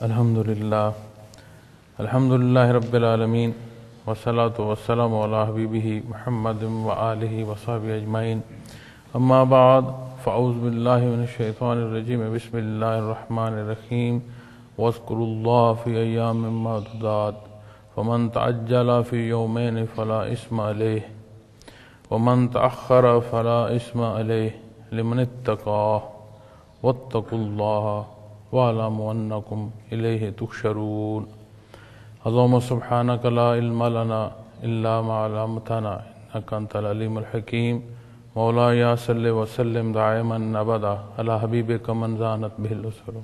الحمدللہ رب العالمین والصلاة والسلام علی حبیبہ محمد وآلہ وصحبہ اجمعین اما بعد فاعوذ باللہ من الشیطان الرجیم بسم اللہ الرحمن الرحیم واذکروا اللہ فی ایام معدودات فمن تعجل فی یومین فلا اثم علیہ ومن تأخر فلا اثم علیہ لمن اتقى واتقوا اللہ وَاعْلَمُوا أَنَّكُمْ إِلَيْهِ تُحْشَرُونَ اللهم سبحانك لا علم لنا إلا ما علمتنا إنك أنت العليم الحكيم مولاي صل وسلم دائما أبدا على حبيبك من زانت به الأسر.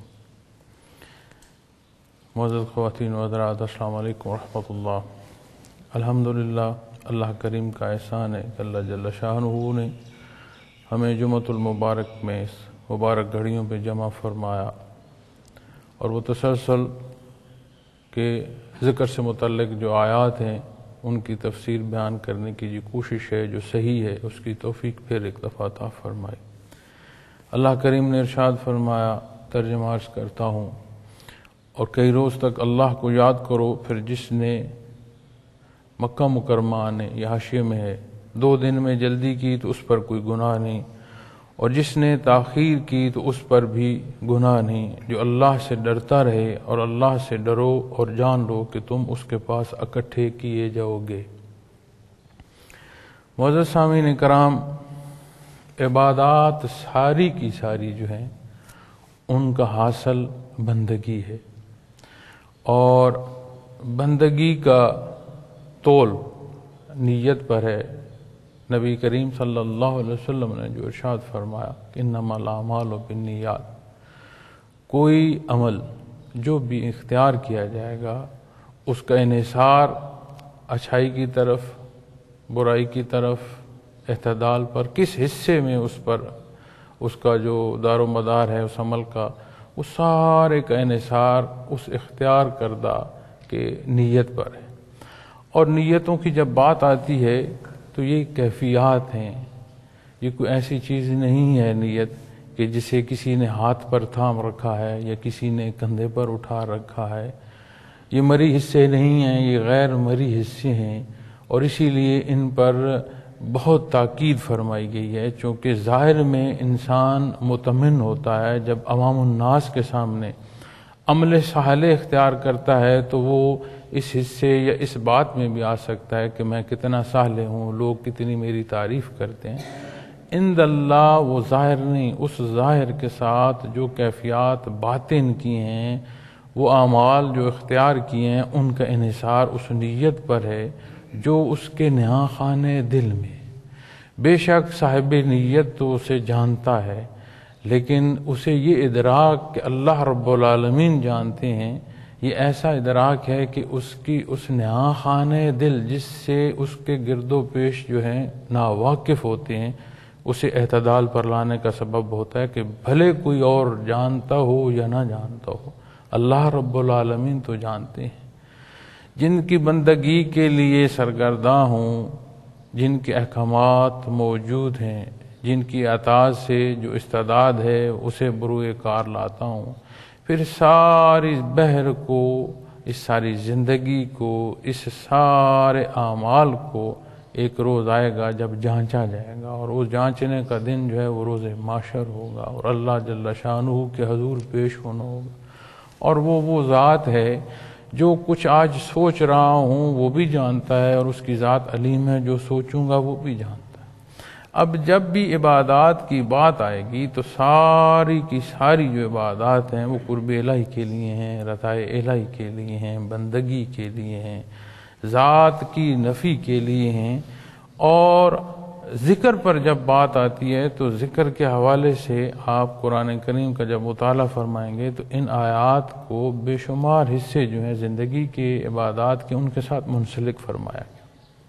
معزز خواتین و حضرات، السلام علیکم ورحمۃ اللہ. الحمدللہ اللہ کریم کا احسان ہے کہ اللہ جل شانہ نے ہمیں جمعۃ المبارک میں اس مبارک گھڑیوں پہ جمع فرمایا، اور وہ تسلسل کے ذکر سے متعلق جو آیات ہیں ان کی تفسیر بیان کرنے کی جو کوشش ہے، جو صحیح ہے، اس کی توفیق پھر ایک دفعہ عطا فرمائی. اللہ کریم نے ارشاد فرمایا، ترجمہ عرض کرتا ہوں، اور کئی روز تک اللہ کو یاد کرو، پھر جس نے مکہ مکرمہ آنے، یہ حاشیے میں ہے، 2 دن میں جلدی کی تو اس پر کوئی گناہ نہیں، اور جس نے تاخیر کی تو اس پر بھی گناہ نہیں. جو اللہ سے ڈرتا رہے، اور اللہ سے ڈرو اور جان لو کہ تم اس کے پاس اکٹھے کیے جاؤ گے. معزز سامعین کرام، عبادات ساری کی ساری جو ہیں ان کا حاصل بندگی ہے، اور بندگی کا تول نیت پر ہے. نبی کریم صلی اللہ علیہ وسلم نے جو ارشاد فرمایا کہ انما الاعمال بالنیات، کوئی عمل جو بھی اختیار کیا جائے گا اس کا انحصار اچھائی کی طرف، برائی کی طرف، اعتدال پر، کس حصے میں اس پر اس کا جو دار و مدار ہے اس عمل کا، وہ سارے کا انحصار اس اختیار کردہ کے نیت پر ہے. اور نیتوں کی جب بات آتی ہے تو یہ کیفیات ہیں، یہ کوئی ایسی چیز نہیں ہے نیت کہ جسے کسی نے ہاتھ پر تھام رکھا ہے یا کسی نے کندھے پر اٹھا رکھا ہے. یہ مری حصے نہیں ہیں، یہ غیر مری حصے ہیں، اور اسی لیے ان پر بہت تاکید فرمائی گئی ہے. چونکہ ظاہر میں انسان مطمئن ہوتا ہے، جب عوام الناس کے سامنے عمل صالح اختیار کرتا ہے تو وہ اس حصے یا اس بات میں بھی آ سکتا ہے کہ میں کتنا صالح ہوں، لوگ کتنی میری تعریف کرتے ہیں. عند اللہ وہ ظاہر نہیں، اس ظاہر کے ساتھ جو کیفیات باطن کی ہیں، وہ اعمال جو اختیار کیے ہیں، ان کا انحصار اس نیت پر ہے جو اس کے نہاں خانے دل میں. بے شک صاحب نیت تو اسے جانتا ہے، لیکن اسے یہ ادراک کہ اللہ رب العالمین جانتے ہیں، یہ ایسا ادراک ہے کہ اس کی اس نہاں خانے دل جس سے اس کے گرد و پیش جو ہیں ناواقف ہوتے ہیں، اسے اعتدال پر لانے کا سبب ہوتا ہے کہ بھلے کوئی اور جانتا ہو یا نہ جانتا ہو، اللہ رب العالمین تو جانتے ہیں. جن کی بندگی کے لیے سرگرداں ہوں، جن کے احکامات موجود ہیں، جن کی اطاعت سے جو استعداد ہے اسے بروئے کار لاتا ہوں، پھر ساری بحر کو، اس ساری زندگی کو، اس سارے اعمال کو ایک روز آئے گا جب جانچا جائے گا، اور اس جانچنے کا دن جو ہے وہ روز محشر ہوگا، اور اللہ جل شانہ کے حضور پیش ہونا ہوگا. اور وہ ذات ہے جو کچھ آج سوچ رہا ہوں وہ بھی جانتا ہے، اور اس کی ذات علیم ہے، جو سوچوں گا وہ بھی جانتا ہے. اب جب بھی عبادات کی بات آئے گی تو ساری کی ساری جو عبادات ہیں وہ قرب الہی کے لیے ہیں، رضا الہی کے لیے ہیں، بندگی کے لیے ہیں، ذات کی نفی کے لیے ہیں. اور ذکر پر جب بات آتی ہے تو ذکر کے حوالے سے آپ قرآن کریم کا جب مطالعہ فرمائیں گے تو ان آیات کو بے شمار حصے جو ہیں زندگی کے عبادات کے ان کے ساتھ منسلک فرمایا گیا.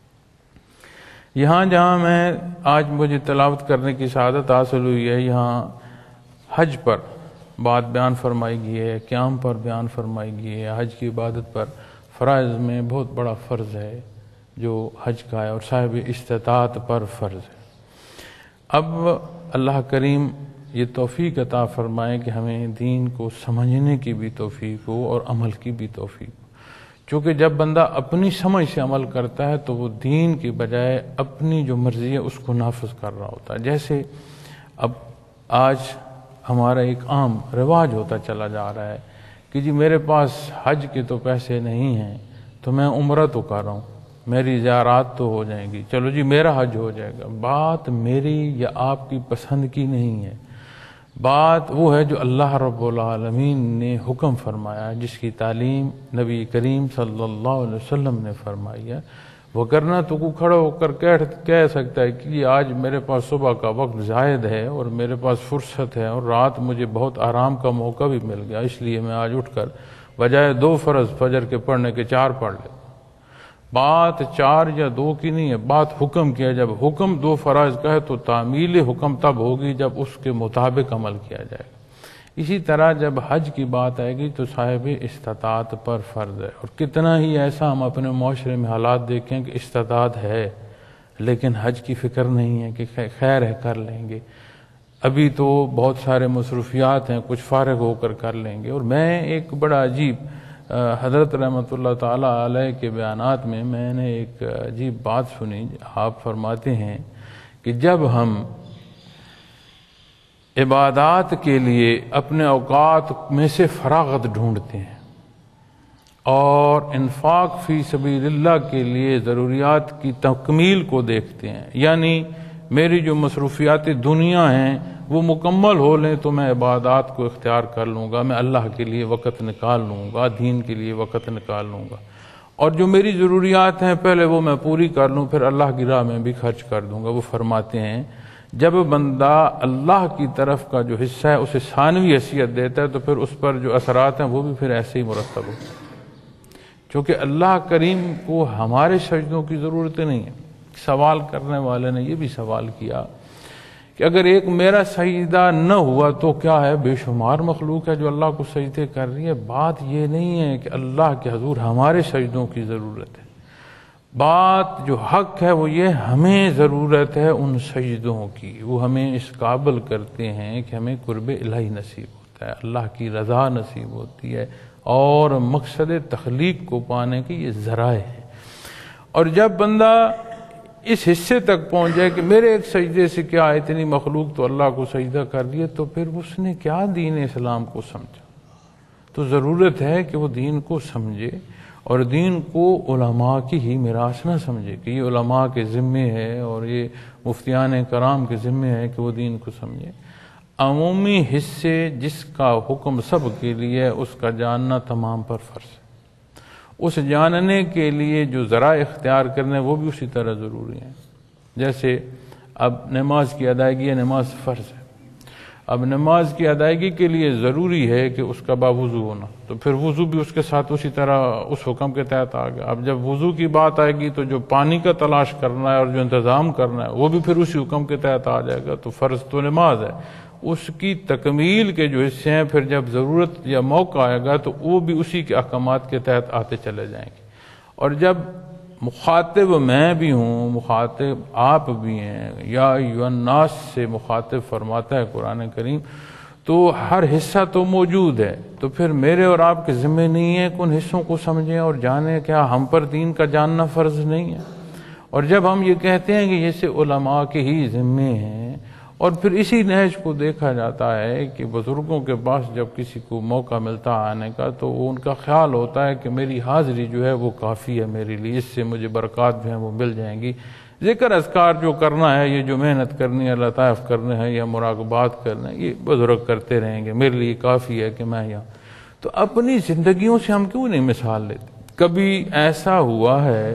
یہاں جہاں میں آج مجھے تلاوت کرنے کی سعادت حاصل ہوئی ہے، یہاں حج پر بات بیان فرمائی گئی ہے، قیام پر بیان فرمائی گئی ہے. حج کی عبادت پر فرائض میں بہت بڑا فرض ہے جو حج کا ہے، اور صاحب استطاعت پر فرض ہے. اب اللہ کریم یہ توفیق عطا فرمائے کہ ہمیں دین کو سمجھنے کی بھی توفیق ہو اور عمل کی بھی توفیق ہو، چونکہ جب بندہ اپنی سمجھ سے عمل کرتا ہے تو وہ دین کی بجائے اپنی جو مرضی ہے اس کو نافذ کر رہا ہوتا ہے۔ جیسے اب آج ہمارا ایک عام رواج ہوتا چلا جا رہا ہے کہ جی میرے پاس حج کے تو پیسے نہیں ہیں تو میں عمرہ تو کر رہا ہوں، میری زیارات تو ہو جائیں گی، چلو جی میرا حج ہو جائے گا۔ بات میری یا آپ کی پسند کی نہیں ہے، بات وہ ہے جو اللہ رب العالمین نے حکم فرمایا، جس کی تعلیم نبی کریم صلی اللہ علیہ وسلم نے فرمائی ہے۔ وہ کرنا تو کو کھڑا ہو کر کہہ سکتا ہے کہ آج میرے پاس صبح کا وقت زائد ہے اور میرے پاس فرصت ہے اور رات مجھے بہت آرام کا موقع بھی مل گیا، اس لیے میں آج اٹھ کر بجائے 2 فرض فجر کے پڑھنے کے 4 پڑھ لیتا۔ بات 4 یا 2 کی نہیں ہے، بات حکم کی ہے۔ جب حکم 2 فرائض کا ہے تو تعمیل حکم تب ہوگی جب اس کے مطابق عمل کیا جائے گا۔ اسی طرح جب حج کی بات آئے گی تو صاحب استطاعت پر فرض ہے، اور کتنا ہی ایسا ہم اپنے معاشرے میں حالات دیکھیں کہ استطاعت ہے لیکن حج کی فکر نہیں ہے کہ خیر ہے کر لیں گے، ابھی تو بہت سارے مصروفیات ہیں، کچھ فارغ ہو کر کر لیں گے۔ اور میں ایک بڑا عجیب حضرت رحمۃ اللہ تعالی علیہ کے بیانات میں نے ایک عجیب بات سنی۔ آپ فرماتے ہیں کہ جب ہم عبادات کے لیے اپنے اوقات میں سے فراغت ڈھونڈتے ہیں اور انفاق فی سبیل اللہ کے لیے ضروریات کی تکمیل کو دیکھتے ہیں، یعنی میری جو مصروفیات دنیا ہیں وہ مکمل ہو لیں تو میں عبادات کو اختیار کر لوں گا، میں اللہ کے لیے وقت نکال لوں گا، دین کے لیے وقت نکال لوں گا، اور جو میری ضروریات ہیں پہلے وہ میں پوری کر لوں، پھر اللہ کی راہ میں بھی خرچ کر دوں گا۔ وہ فرماتے ہیں جب بندہ اللہ کی طرف کا جو حصہ ہے اسے ثانوی حیثیت دیتا ہے تو پھر اس پر جو اثرات ہیں وہ بھی پھر ایسے ہی مرتب ہوتے ہیں، چونکہ اللہ کریم کو ہمارے سجدوں کی ضرورت نہیں ہے۔ سوال کرنے والے نے یہ بھی سوال کیا کہ اگر ایک میرا سجدہ نہ ہوا تو کیا ہے، بے شمار مخلوق ہے جو اللہ کو سجدے کر رہی ہے۔ بات یہ نہیں ہے کہ اللہ کے حضور ہمارے سجدوں کی ضرورت ہے، بات جو حق ہے وہ یہ ہمیں ضرورت ہے ان سجدوں کی، وہ ہمیں اس قابل کرتے ہیں کہ ہمیں قرب الہی نصیب ہوتا ہے، اللہ کی رضا نصیب ہوتی ہے، اور مقصد تخلیق کو پانے کے یہ ذرائع ہیں۔ اور جب بندہ اس حصے تک پہنچ جائے کہ میرے ایک سجدے سے کیا اتنی مخلوق تو اللہ کو سجدہ کر لیے، تو پھر اس نے کیا دین اسلام کو سمجھا۔ تو ضرورت ہے کہ وہ دین کو سمجھے اور دین کو علماء کی ہی میراث نہ سمجھے کہ یہ علماء کے ذمے ہے اور یہ مفتیان کرام کے ذمے ہے کہ وہ دین کو سمجھے۔ عمومی حصے جس کا حکم سب کے لیے اس کا جاننا تمام پر فرض ہے، اس جاننے کے لیے جو ذرائع اختیار کرنے وہ بھی اسی طرح ضروری ہیں۔ جیسے اب نماز کی ادائیگی ہے، نماز فرض ہے، اب نماز کی ادائیگی کے لیے ضروری ہے کہ اس کا باوضو ہونا، تو پھر وضو بھی اس کے ساتھ اسی طرح اس حکم کے تحت آ گیا۔ اب جب وضو کی بات آئے گی تو جو پانی کا تلاش کرنا ہے اور جو انتظام کرنا ہے وہ بھی پھر اسی حکم کے تحت آ جائے گا۔ تو فرض تو نماز ہے، اس کی تکمیل کے جو حصے ہیں پھر جب ضرورت یا موقع آئے گا تو وہ بھی اسی کے احکامات کے تحت آتے چلے جائیں گے۔ اور جب مخاطب میں بھی ہوں، مخاطب آپ بھی ہیں، یا ایھا الناس سے مخاطب فرماتا ہے قرآن کریم، تو ہر حصہ تو موجود ہے، تو پھر میرے اور آپ کے ذمہ نہیں ہے کہ ان حصوں کو سمجھیں اور جانیں، کیا ہم پر دین کا جاننا فرض نہیں ہے؟ اور جب ہم یہ کہتے ہیں کہ یہ سے علماء کے ہی ذمے ہیں، اور پھر اسی نہج کو دیکھا جاتا ہے کہ بزرگوں کے پاس جب کسی کو موقع ملتا آنے کا تو ان کا خیال ہوتا ہے کہ میری حاضری جو ہے وہ کافی ہے میرے لیے، اس سے مجھے برکات جو ہیں وہ مل جائیں گی، ذکر اذکار جو کرنا ہے، یہ جو محنت کرنی ہے، لطائف کرنے ہیں یا مراقبات کرنا ہے، یہ بزرگ کرتے رہیں گے، میرے لیے کافی ہے کہ میں یہاں۔ تو اپنی زندگیوں سے ہم کیوں نہیں مثال لیتے؟ کبھی ایسا ہوا ہے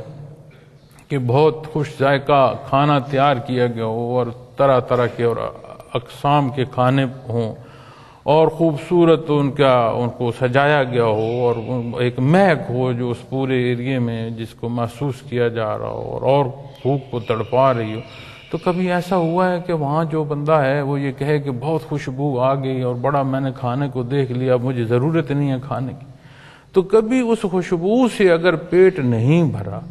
کہ بہت خوش ذائقہ کھانا تیار کیا گیا ہو اور طرح طرح کے اور اقسام کے کھانے ہوں اور خوبصورت ان کو سجایا گیا ہو اور ایک مہک ہو جو اس پورے ایریے میں جس کو محسوس کیا جا رہا ہو اور بھوک کو تڑپا رہی ہو، تو کبھی ایسا ہوا ہے کہ وہاں جو بندہ ہے وہ یہ کہے کہ بہت خوشبو آ گئی اور بڑا میں نے کھانے کو دیکھ لیا، اب مجھے ضرورت نہیں ہے کھانے کی؟ تو کبھی اس خوشبو سے اگر پیٹ نہیں بھرا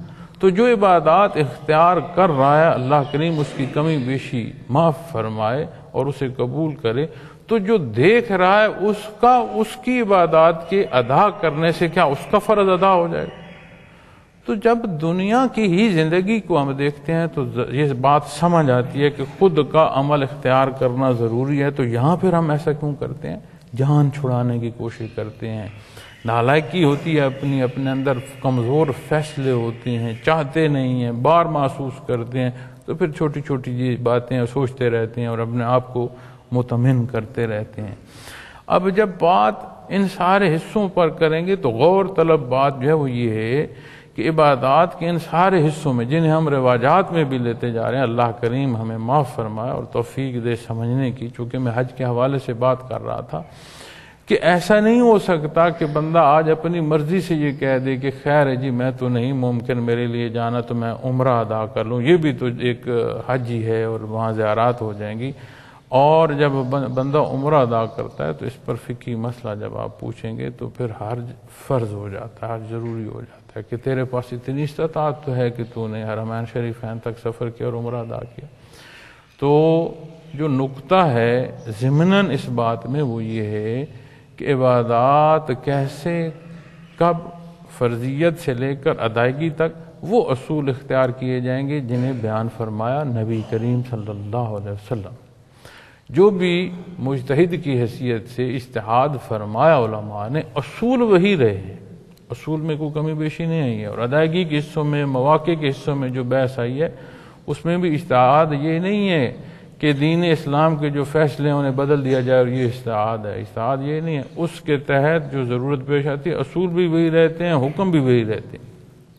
تو جو عبادات اختیار کر رہا ہے اللہ کریم اس کی کمی بیشی معاف فرمائے اور اسے قبول کرے، تو جو دیکھ رہا ہے اس کی عبادات کے ادا کرنے سے کیا اس کا فرض ادا ہو جائے گا۔ تو جب دنیا کی ہی زندگی کو ہم دیکھتے ہیں تو یہ بات سمجھ آتی ہے کہ خود کا عمل اختیار کرنا ضروری ہے، تو یہاں پھر ہم ایسا کیوں کرتے ہیں؟ جان چھڑانے کی کوشش کرتے ہیں، نالائکی ہوتی ہے اپنے اندر، کمزور فیصلے ہوتے ہیں، چاہتے نہیں ہیں، بار محسوس کرتے ہیں، تو پھر چھوٹی چھوٹی باتیں سوچتے رہتے ہیں اور اپنے آپ کو مطمئن کرتے رہتے ہیں۔ اب جب بات ان سارے حصوں پر کریں گے تو غور طلب بات جو ہے وہ یہ ہے کہ عبادات کے ان سارے حصوں میں جنہیں ہم رواجات میں بھی لیتے جا رہے ہیں، اللہ کریم ہمیں معاف فرمائے اور توفیق دے سمجھنے کی۔ چونکہ میں حج کے حوالے سے بات کر رہا تھا کہ ایسا نہیں ہو سکتا کہ بندہ آج اپنی مرضی سے یہ کہہ دے کہ خیر ہے جی میں تو نہیں ممکن میرے لیے جانا، تو میں عمرہ ادا کر لوں، یہ بھی تو ایک حج ہی ہے اور وہاں زیارات ہو جائیں گی۔ اور جب بندہ عمرہ ادا کرتا ہے تو اس پر فقہی مسئلہ جب آپ پوچھیں گے تو پھر حج فرض ہو جاتا ہے، حج ضروری ہو جاتا ہے کہ تیرے پاس اتنی استطاعت تو ہے کہ تو نے حرمین شریفین تک سفر کیا اور عمرہ ادا کیا۔ تو جو نقطہ ہے ضمناً اس بات میں وہ یہ ہے کہ عبادات کیسے، کب، فرضیت سے لے کر ادائیگی تک وہ اصول اختیار کیے جائیں گے جنہیں بیان فرمایا نبی کریم صلی اللہ علیہ وسلم۔ جو بھی مجتہد کی حیثیت سے اجتہاد فرمایا علماء نے، اصول وہی رہے ہیں، اصول میں کوئی کمی بیشی نہیں آئی ہے، اور ادائیگی کے حصوں میں، مواقع کے حصوں میں جو بحث آئی ہے اس میں بھی اجتہاد یہ نہیں ہے کہ دین اسلام کے جو فیصلے ہیں انہیں بدل دیا جائے اور یہ اجتہاد ہے، اجتہاد یہ نہیں ہے، اس کے تحت جو ضرورت پیش آتی ہے اصول بھی وہی رہتے ہیں، حکم بھی وہی رہتے ہیں۔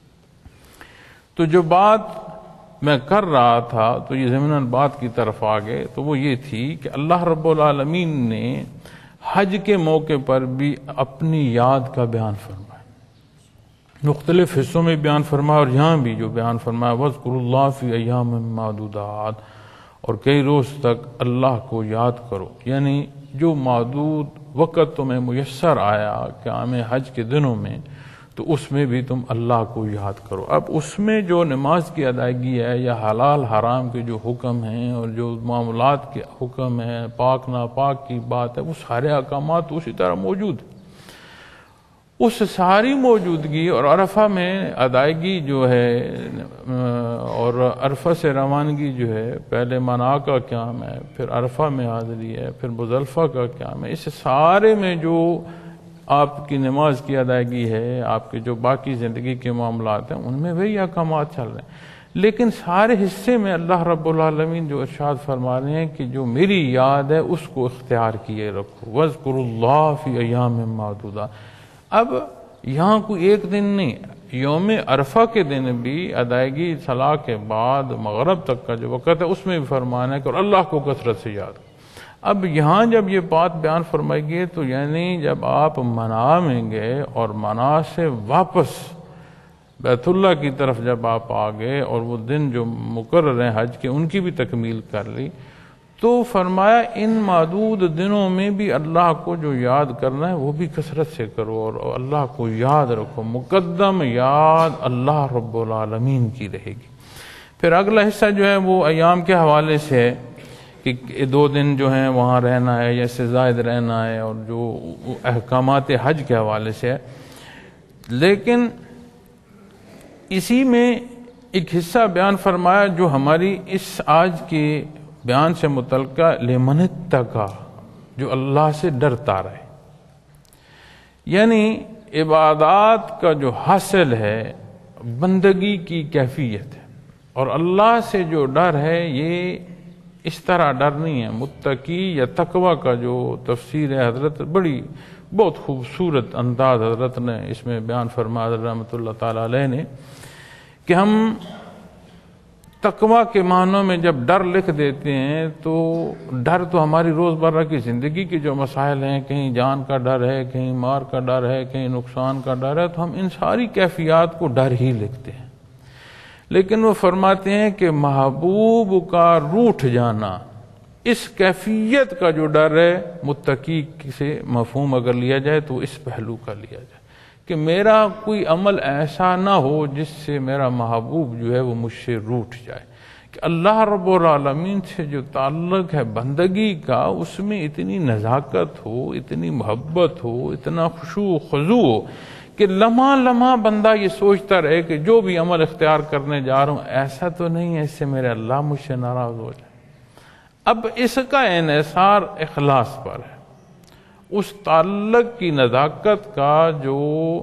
تو جو بات میں کر رہا تھا تو یہ ضمناً بات کی طرف آگے، تو وہ یہ تھی کہ اللہ رب العالمین نے حج کے موقع پر بھی اپنی یاد کا بیان فرمایا، مختلف حصوں میں بیان فرمایا، اور یہاں بھی جو بیان فرمایا وَاذْكُرُوا اللَّهَ فِي أَيَّامٍ مَّعْدُودَاتٍ، اور کئی روز تک اللہ کو یاد کرو، یعنی جو معدود وقت تمہیں میسر آیا قیام حج کے دنوں میں تو اس میں بھی تم اللہ کو یاد کرو۔ اب اس میں جو نماز کی ادائیگی ہے یا حلال حرام کے جو حکم ہیں اور جو معاملات کے حکم ہیں، پاک ناپاک کی بات ہے، وہ سارے احکامات اسی طرح موجود ہیں۔ اس ساری موجودگی اور عرفہ میں ادائیگی جو ہے اور عرفہ سے روانگی جو ہے، پہلے منا کا قیام ہے، پھر عرفہ میں حاضری ہے، پھر مزدلفہ کا قیام ہے، اس سارے میں جو آپ کی نماز کی ادائیگی ہے، آپ کے جو باقی زندگی کے معاملات ہیں، ان میں وہی احکامات چل رہے ہیں، لیکن سارے حصے میں اللہ رب العالمین جو ارشاد فرما رہے ہیں کہ جو میری یاد ہے اس کو اختیار کیے رکھو، وَاذْكُرُوا اللَّهَ فِي أَيَّامٍ مَّعْدُودَاتٍ۔ اب یہاں کوئی ایک دن نہیں، یوم عرفہ کے دن بھی ادائیگی صلاح کے بعد مغرب تک کا جو وقت ہے اس میں بھی فرمانا ہے کہ اور اللہ کو کثرت سے یاد کرو۔ اب یہاں جب یہ بات بیان فرمائی گئی تو یعنی جب آپ منا میں گئے اور منا سے واپس بیت اللہ کی طرف جب آپ آ گئے اور وہ دن جو مقرر ہیں حج کے ان کی بھی تکمیل کر لی، تو فرمایا ان معدود دنوں میں بھی اللہ کو جو یاد کرنا ہے وہ بھی کثرت سے کرو اور اللہ کو یاد رکھو، مقدم یاد اللہ رب العالمین کی رہے گی۔ پھر اگلا حصہ جو ہے وہ ایام کے حوالے سے ہے کہ 2 دن جو ہیں وہاں رہنا ہے یا اس سے زائد رہنا ہے، اور جو احکامات حج کے حوالے سے ہے، لیکن اسی میں ایک حصہ بیان فرمایا جو ہماری اس آج کے بیان سے متعلقہ لمن اتقی، جو اللہ سے ڈرتا رہے، یعنی عبادات کا جو حاصل ہے بندگی کی کیفیت ہے، اور اللہ سے جو ڈر ہے یہ اس طرح ڈر نہیں ہے، متقی یا تقوی کا جو تفسیر ہے حضرت بہت خوبصورت انداز حضرت نے اس میں بیان فرمایا حضرت رحمۃ اللہ تعالی علیہ نے، کہ ہم تقوی کے معنوں میں جب ڈر لکھ دیتے ہیں تو ڈر تو ہماری روزمرہ کی زندگی کے جو مسائل ہیں، کہیں جان کا ڈر ہے، کہیں مار کا ڈر ہے، کہیں نقصان کا ڈر ہے، تو ہم ان ساری کیفیات کو ڈر ہی لکھتے ہیں، لیکن وہ فرماتے ہیں کہ محبوب کا روٹھ جانا، اس کیفیت کا جو ڈر ہے متقی سے مفہوم اگر لیا جائے تو اس پہلو کا لیا جائے کہ میرا کوئی عمل ایسا نہ ہو جس سے میرا محبوب جو ہے وہ مجھ سے روٹھ جائے، کہ اللہ رب العالمین سے جو تعلق ہے بندگی کا، اس میں اتنی نزاکت ہو، اتنی محبت ہو، اتنا خشوع و خضوع ہو کہ لمحہ لمحہ بندہ یہ سوچتا رہے کہ جو بھی عمل اختیار کرنے جا رہا ہوں ایسا تو نہیں ہے اس سے میرے اللہ مجھ سے ناراض ہو جائے۔ اب اس کا انحصار اخلاص پر ہے، اس تعلق کی نزاکت کا جو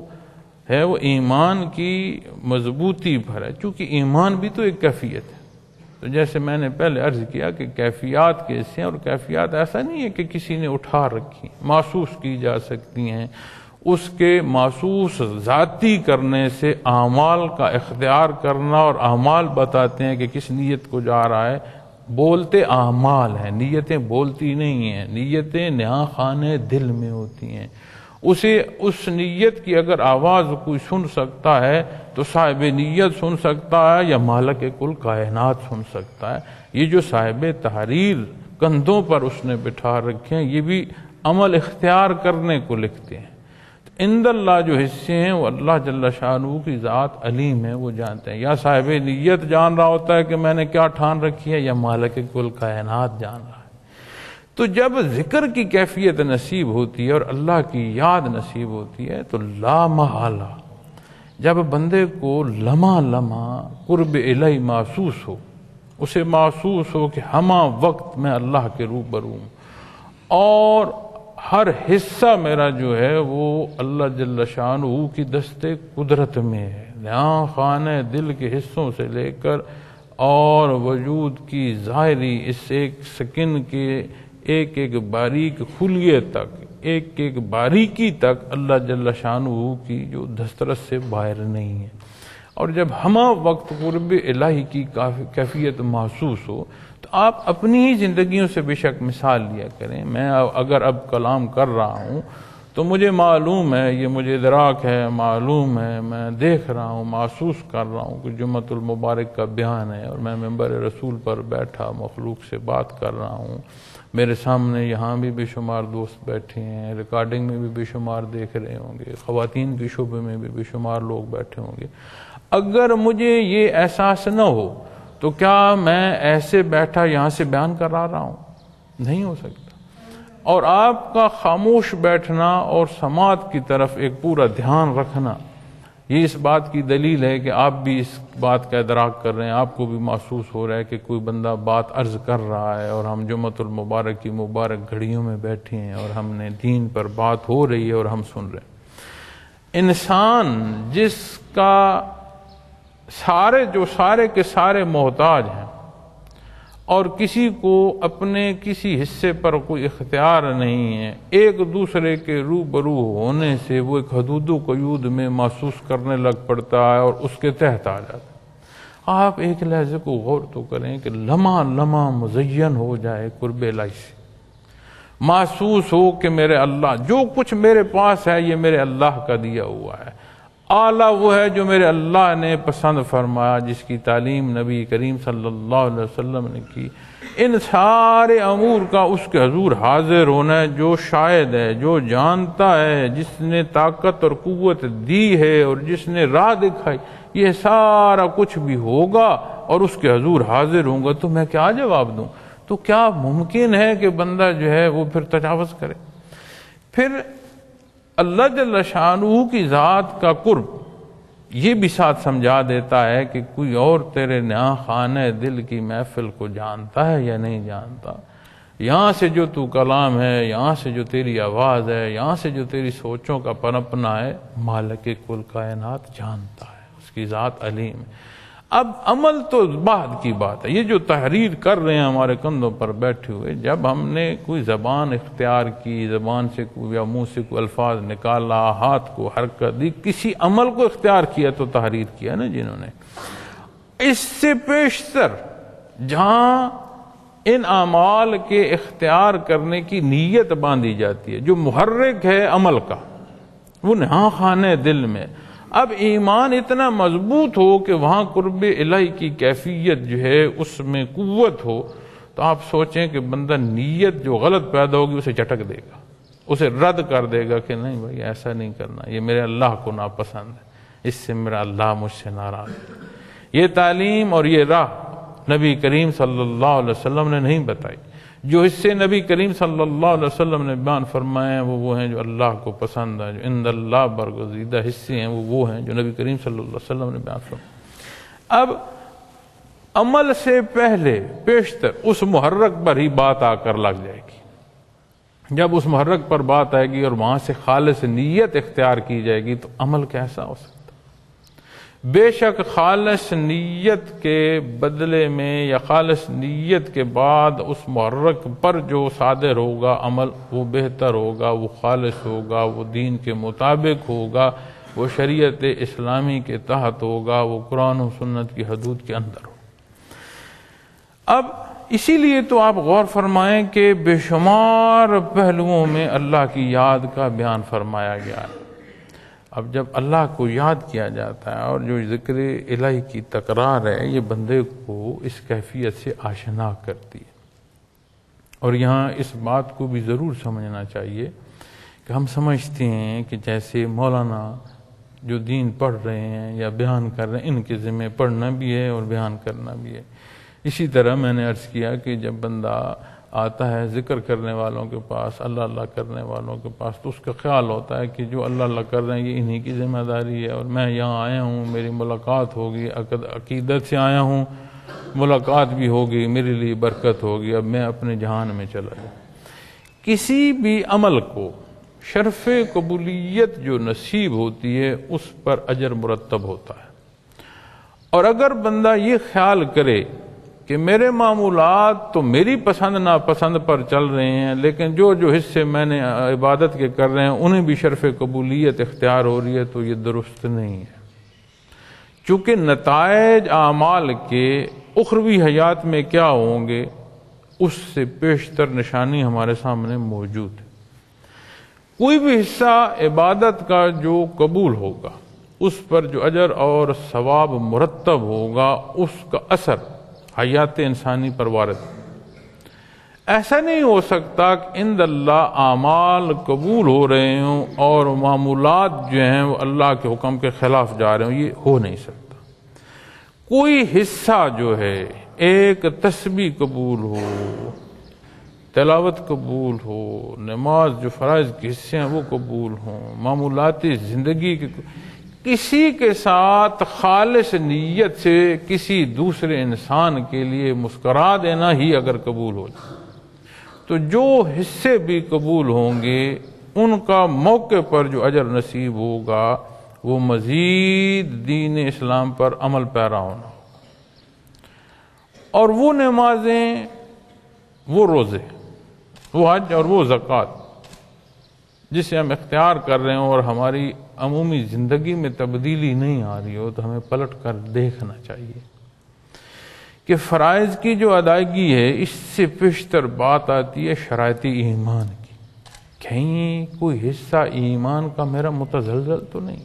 ہے وہ ایمان کی مضبوطی پر ہے، چونکہ ایمان بھی تو ایک کیفیت ہے۔ تو جیسے میں نے پہلے عرض کیا کہ کیفیات کیسے ہیں، اور کیفیات ایسا نہیں ہے کہ کسی نے اٹھا رکھی، محسوس کی جا سکتی ہیں۔ اس کے محسوس ذاتی کرنے سے اعمال کا اختیار کرنا، اور اعمال بتاتے ہیں کہ کس نیت کو جا رہا ہے۔ بولتے اعمال ہیں، نیتیں بولتی نہیں ہیں، نیتیں نہاں خانے دل میں ہوتی ہیں۔ اس نیت کی اگر آواز کوئی سن سکتا ہے تو صاحب نیت سن سکتا ہے یا مالک کل کائنات سن سکتا ہے۔ یہ جو صاحب تحریر کندھوں پر اس نے بٹھا رکھے ہیں، یہ بھی عمل اختیار کرنے کو لکھتے ہیں۔ عند اللہ جو حصے ہیں وہ اللہ جل شانہ کی ذات علیم ہے، وہ جانتے ہیں۔ یا صاحب نیت جان رہا ہوتا ہے کہ میں نے کیا ٹھان رکھی ہے، یا مالک کل کائنات جان رہا ہے۔ تو جب ذکر کی کیفیت نصیب ہوتی ہے اور اللہ کی یاد نصیب ہوتی ہے تو لا محالہ جب بندے کو لمحہ لمحہ قرب الہی محسوس ہو، اسے محسوس ہو کہ ہمہ وقت میں اللہ کے روبرو ہوں، اور ہر حصہ میرا جو ہے وہ اللہ جل شانہ کی دست قدرت میں ہے، یہاں خانہ دل کے حصوں سے لے کر اور وجود کی ظاہری اس ایک سکن کے ایک ایک باریک خلیے تک، ایک ایک باریکی تک اللہ جل شانہ کی جو دسترس سے باہر نہیں ہے۔ اور جب ہمہ وقت قرب الہی کی کیفیت محسوس ہو تو آپ اپنی ہی زندگیوں سے بے شک مثال لیا کریں۔ میں اگر اب کلام کر رہا ہوں تو مجھے معلوم ہے، یہ مجھے ادراک ہے، معلوم ہے، میں دیکھ رہا ہوں، محسوس کر رہا ہوں کہ جمعۃ المبارک کا بیان ہے اور میں منبر رسول پر بیٹھا مخلوق سے بات کر رہا ہوں۔ میرے سامنے یہاں بھی بے شمار دوست بیٹھے ہیں، ریکارڈنگ میں بھی بے شمار دیکھ رہے ہوں گے، خواتین کے شعبے میں بھی بے شمار لوگ بیٹھے ہوں گے۔ اگر مجھے یہ احساس نہ ہو تو کیا میں ایسے بیٹھا یہاں سے بیان کرا رہا ہوں؟ نہیں ہو سکتا۔ اور آپ کا خاموش بیٹھنا اور سماعت کی طرف ایک پورا دھیان رکھنا، یہ اس بات کی دلیل ہے کہ آپ بھی اس بات کا ادراک کر رہے ہیں، آپ کو بھی محسوس ہو رہا ہے کہ کوئی بندہ بات عرض کر رہا ہے اور ہم جمعۃ المبارک کی مبارک گھڑیوں میں بیٹھے ہیں اور ہم نے دین پر بات ہو رہی ہے اور ہم سن رہے ہیں۔ انسان جس کا سارے کے سارے محتاج ہیں اور کسی کو اپنے کسی حصے پر کوئی اختیار نہیں ہے، ایک دوسرے کے روبرو ہونے سے وہ ایک حدود و قیود میں محسوس کرنے لگ پڑتا ہے اور اس کے تحت آ جاتا ہے۔ آپ ایک لحظے کو غور تو کریں کہ لمحہ لمحہ مزین ہو جائے قرب الہی سے، محسوس ہو کہ میرے اللہ جو کچھ میرے پاس ہے یہ میرے اللہ کا دیا ہوا ہے، اعلیٰ وہ ہے جو میرے اللہ نے پسند فرمایا، جس کی تعلیم نبی کریم صلی اللہ علیہ وسلم نے کی۔ ان سارے امور کا اس کے حضور حاضر ہونا ہے، جو شاہد ہے، جو جانتا ہے، جس نے طاقت اور قوت دی ہے اور جس نے راہ دکھائی، یہ سارا کچھ بھی ہوگا اور اس کے حضور حاضر ہوں گا، تو میں کیا جواب دوں؟ تو کیا ممکن ہے کہ بندہ جو ہے وہ پھر تجاوز کرے؟ پھر اللہ جل شانہ کی ذات کا قرب یہ بھی ساتھ سمجھا دیتا ہے کہ کوئی اور تیرے نہاں خانہ دل کی محفل کو جانتا ہے یا نہیں جانتا۔ یہاں سے جو تو کلام ہے، یہاں سے جو تیری آواز ہے، یہاں سے جو تیری سوچوں کا پنپنا ہے، مالک کل کائنات جانتا ہے، اس کی ذات علیم ہے۔ اب عمل تو بعد کی بات ہے، یہ جو تحریر کر رہے ہیں ہمارے کندھوں پر بیٹھے ہوئے، جب ہم نے کوئی زبان اختیار کی، زبان سے کوئی یا منہ سے کوئی الفاظ نکالا، ہاتھ کو حرکت دی، کسی عمل کو اختیار کیا تو تحریر کیا نا جنہوں نے۔ اس سے پیشتر جہاں ان اعمال کے اختیار کرنے کی نیت باندھی جاتی ہے، جو محرک ہے عمل کا، وہ نہاں خانہ دل میں، اب ایمان اتنا مضبوط ہو کہ وہاں قرب الہی کی کیفیت جو ہے اس میں قوت ہو، تو آپ سوچیں کہ بندہ نیت جو غلط پیدا ہوگی اسے چٹک دے گا، اسے رد کر دے گا کہ نہیں بھائی ایسا نہیں کرنا، یہ میرے اللہ کو ناپسند ہے، اس سے میرا اللہ مجھ سے ناراض ہے۔ یہ تعلیم اور یہ راہ نبی کریم صلی اللہ علیہ وسلم نے نہیں بتائی۔ جو حصے نبی کریم صلی اللہ علیہ وسلم نے بیان فرمائے ہیں وہ ہیں جو اللہ کو پسند ہیں، جو عند اللہ برگزیدہ حصے ہیں وہ ہیں جو نبی کریم صلی اللہ علیہ وسلم نے بیان فرمائے۔ اب عمل سے پہلے پیشتر اس محرک پر ہی بات آ کر لگ جائے گی۔ جب اس محرک پر بات آئے گی اور وہاں سے خالص نیت اختیار کی جائے گی تو عمل کیسا ہو سکتا؟ بے شک خالص نیت کے بدلے میں یا خالص نیت کے بعد اس محرک پر جو صادر ہوگا عمل وہ بہتر ہوگا، وہ خالص ہوگا، وہ دین کے مطابق ہوگا، وہ شریعت اسلامی کے تحت ہوگا، وہ قرآن و سنت کی حدود کے اندر ہوگا۔ اب اسی لیے تو آپ غور فرمائیں کہ بے شمار پہلوؤں میں اللہ کی یاد کا بیان فرمایا گیا ہے۔ اب جب اللہ کو یاد کیا جاتا ہے اور جو ذکر الہی کی تکرار ہے یہ بندے کو اس کیفیت سے آشنا کرتی ہے۔ اور یہاں اس بات کو بھی ضرور سمجھنا چاہیے کہ ہم سمجھتے ہیں کہ جیسے مولانا جو دین پڑھ رہے ہیں یا بیان کر رہے ہیں ان کے ذمہ پڑھنا بھی ہے اور بیان کرنا بھی ہے۔ اسی طرح میں نے عرض کیا کہ جب بندہ آتا ہے ذکر کرنے والوں کے پاس، اللہ اللہ کرنے والوں کے پاس، تو اس کا خیال ہوتا ہے کہ جو اللہ اللہ کر رہے ہیں یہ انہی کی ذمہ داری ہے، اور میں یہاں آیا ہوں، میری ملاقات ہوگی، عقیدت سے آیا ہوں، ملاقات بھی ہوگی، میرے لیے برکت ہوگی، اب میں اپنے جہان میں چلا جاؤں۔ کسی بھی عمل کو شرف قبولیت جو نصیب ہوتی ہے اس پر اجر مرتب ہوتا ہے۔ اور اگر بندہ یہ خیال کرے کہ میرے معمولات تو میری پسند ناپسند پر چل رہے ہیں، لیکن جو جو حصے میں نے عبادت کے کر رہے ہیں انہیں بھی شرف قبولیت اختیار ہو رہی ہے، تو یہ درست نہیں ہے۔ چونکہ نتائج اعمال کے اخروی حیات میں کیا ہوں گے اس سے پیشتر نشانی ہمارے سامنے موجود ہے۔ کوئی بھی حصہ عبادت کا جو قبول ہوگا اس پر جو اجر اور ثواب مرتب ہوگا اس کا اثر حیات انسانی پر وارد۔ ایسا نہیں ہو سکتا کہ عند اللہ اعمال قبول ہو رہے ہوں اور معمولات جو ہیں وہ اللہ کے حکم کے خلاف جا رہے ہوں، یہ ہو نہیں سکتا۔ کوئی حصہ جو ہے ایک تسبیح قبول ہو، تلاوت قبول ہو، نماز جو فرائض کے حصے ہیں وہ قبول ہوں، معمولاتی زندگی کے کسی کے ساتھ خالص نیت سے کسی دوسرے انسان کے لیے مسکرا دینا ہی اگر قبول ہو جائے تو جو حصے بھی قبول ہوں گے ان کا موقع پر جو اجر نصیب ہوگا وہ مزید دین اسلام پر عمل پیرا ہونا، اور وہ نمازیں، وہ روزے، وہ حج اور وہ زکوٰۃ جسے ہم اختیار کر رہے ہوں اور ہماری عمومی زندگی میں تبدیلی نہیں آ رہی ہو تو ہمیں پلٹ کر دیکھنا چاہیے کہ فرائض کی جو ادائیگی ہے اس سے پیشتر بات آتی ہے شرائط ایمان کی۔ کہیں کوئی حصہ ایمان کا میرا متزلزل تو نہیں؟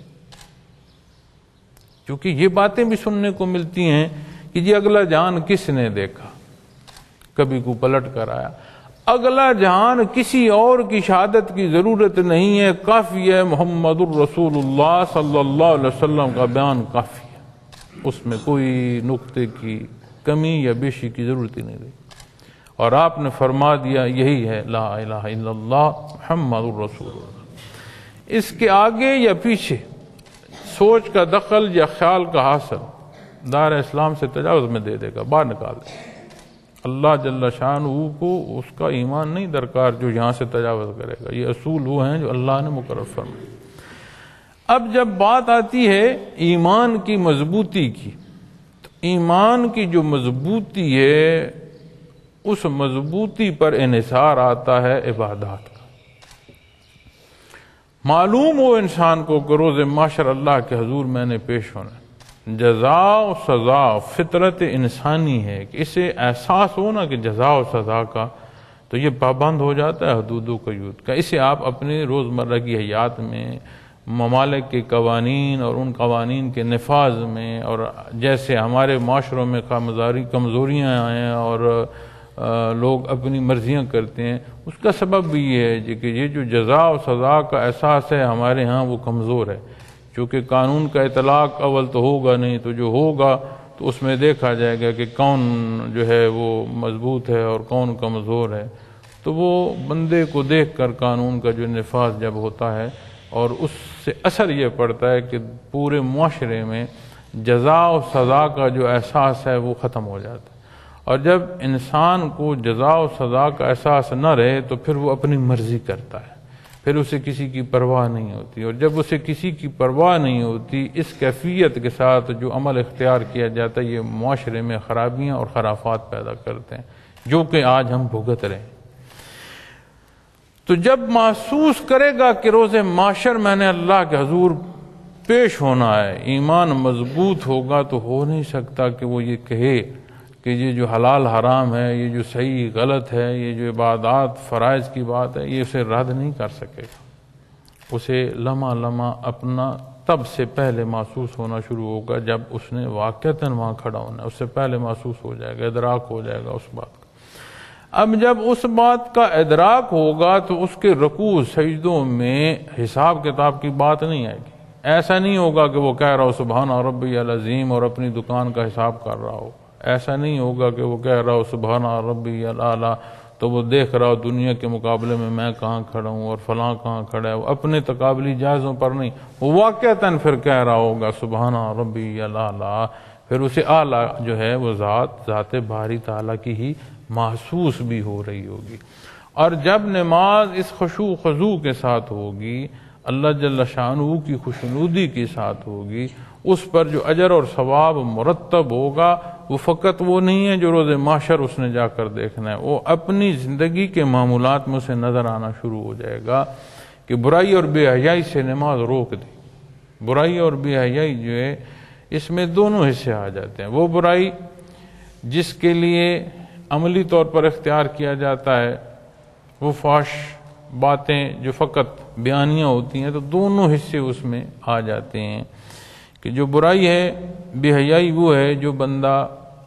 کیونکہ یہ باتیں بھی سننے کو ملتی ہیں کہ جی اگلا جہان کس نے دیکھا، کبھی کو پلٹ کر آیا۔ اگلا جہان کسی اور کی شہادت کی ضرورت نہیں ہے، کافی ہے محمد الرسول اللہ صلی اللہ علیہ وسلم کا بیان کافی ہے، اس میں کوئی نقطے کی کمی یا بیشی کی ضرورت ہی نہیں رہی۔ اور آپ نے فرما دیا یہی ہے لا الہ الا اللہ محمد الرسول اللہ۔ اس کے آگے یا پیچھے سوچ کا دخل یا خیال کا حاصل دار اسلام سے تجاوز میں دے دے گا، باہر نکال دے گا۔ اللہ جل شانہ کو اس کا ایمان نہیں درکار جو یہاں سے تجاوز کرے گا، یہ اصول وہ ہیں جو اللہ نے مقرر فرمائے۔ اب جب بات آتی ہے ایمان کی مضبوطی کی، تو ایمان کی جو مضبوطی ہے اس مضبوطی پر انحصار آتا ہے عبادات کا۔ معلوم ہو انسان کو کہ روز محشر اللہ کے حضور میں نے پیش ہونا ہے، جزا و سزا فطرت انسانی ہے کہ اسے احساس ہو نا کہ جزا و سزا کا، تو یہ پابند ہو جاتا ہے حدود و قیود کا۔ اسے آپ اپنی روزمرہ کی حیات میں ممالک کے قوانین اور ان قوانین کے نفاذ میں، اور جیسے ہمارے معاشروں میں کمزوریاں آئیں اور لوگ اپنی مرضیاں کرتے ہیں، اس کا سبب بھی یہ ہے کہ یہ جو جزا و سزا کا احساس ہے ہمارے ہاں وہ کمزور ہے، چونکہ قانون کا اطلاق اول تو ہوگا نہیں، تو جو ہوگا تو اس میں دیکھا جائے گا کہ کون جو ہے وہ مضبوط ہے اور کون کمزور ہے، تو وہ بندے کو دیکھ کر قانون کا جو نفاذ جب ہوتا ہے اور اس سے اثر یہ پڑتا ہے کہ پورے معاشرے میں جزا و سزا کا جو احساس ہے وہ ختم ہو جاتا ہے، اور جب انسان کو جزا و سزا کا احساس نہ رہے تو پھر وہ اپنی مرضی کرتا ہے، پھر اسے کسی کی پرواہ نہیں ہوتی، اور جب اسے کسی کی پرواہ نہیں ہوتی اس کیفیت کے ساتھ جو عمل اختیار کیا جاتا ہے یہ معاشرے میں خرابیاں اور خرافات پیدا کرتے ہیں، جو کہ آج ہم بھگت رہے ہیں۔ تو جب محسوس کرے گا کہ روز محشر میں نے اللہ کے حضور پیش ہونا ہے، ایمان مضبوط ہوگا تو ہو نہیں سکتا کہ وہ یہ کہے کہ یہ جو حلال حرام ہے، یہ جو صحیح غلط ہے، یہ جو عبادات فرائض کی بات ہے، یہ اسے رد نہیں کر سکے گا، اسے لمحہ لمحہ اپنا تب سے پہلے محسوس ہونا شروع ہوگا جب اس نے واقعتاً وہاں کھڑا ہونا ہے، اس سے پہلے محسوس ہو جائے گا، ادراک ہو جائے گا اس بات کا۔ اب جب اس بات کا ادراک ہوگا تو اس کے رکوع سجدوں میں حساب کتاب کی بات نہیں آئے گی، ایسا نہیں ہوگا کہ وہ کہہ رہا ہو سبحان ربی العظیم اور اپنی دکان کا حساب کر رہا ہو، ایسا نہیں ہوگا کہ وہ کہہ رہا ہو سبحان ربی الاعلی تو وہ دیکھ رہا ہو دنیا کے مقابلے میں میں کہاں کھڑا ہوں اور فلاں کہاں کھڑا ہے، وہ اپنے تقابلی جائزوں پر نہیں، وہ واقعتاً پھر کہہ رہا ہوگا سبحان ربی الاعلی، پھر اسے اعلیٰ جو ہے وہ ذات باری تعالیٰ کی ہی محسوس بھی ہو رہی ہوگی۔ اور جب نماز اس خشوع خضوع کے ساتھ ہوگی، اللہ جل شانہ کی خوشنودی کے ساتھ ہوگی، اس پر جو اجر اور ثواب مرتب ہوگا وہ فقط وہ نہیں ہے جو روز محشر اس نے جا کر دیکھنا ہے، وہ اپنی زندگی کے معمولات میں اسے نظر آنا شروع ہو جائے گا کہ برائی اور بے حیائی سے نماز روک دی۔ برائی اور بے حیائی جو ہے اس میں دونوں حصے آ جاتے ہیں، وہ برائی جس کے لیے عملی طور پر اختیار کیا جاتا ہے، وہ فحش باتیں جو فقط بیانیاں ہوتی ہیں، تو دونوں حصے اس میں آ جاتے ہیں کہ جو برائی ہے بے حیائی وہ ہے جو بندہ